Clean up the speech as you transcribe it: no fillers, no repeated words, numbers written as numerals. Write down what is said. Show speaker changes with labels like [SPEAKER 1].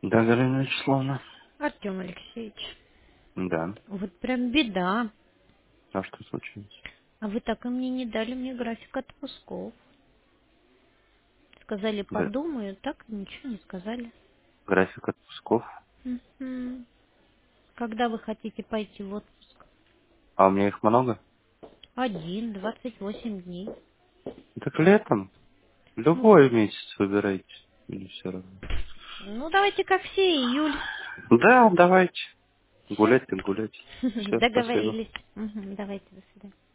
[SPEAKER 1] Да, Галина Вячеславовна.
[SPEAKER 2] Артем Алексеевич,
[SPEAKER 1] Да.
[SPEAKER 2] вот прям беда.
[SPEAKER 1] А что случилось?
[SPEAKER 2] А вы так и мне не дали мне график отпусков. Сказали, подумаю, так и ничего не сказали.
[SPEAKER 1] График отпусков.
[SPEAKER 2] Мгм. Когда вы хотите пойти в отпуск?
[SPEAKER 1] А у меня их много?
[SPEAKER 2] 28 дней.
[SPEAKER 1] Так летом.
[SPEAKER 2] Ну,
[SPEAKER 1] Любой месяц выбирайте. Мне все равно.
[SPEAKER 2] ну давайте как все, июль.
[SPEAKER 1] Да, давайте.
[SPEAKER 2] Все.
[SPEAKER 1] Гулять так гулять. Все, спасибо.
[SPEAKER 2] Договорились. Мгм. Давайте, до свидания.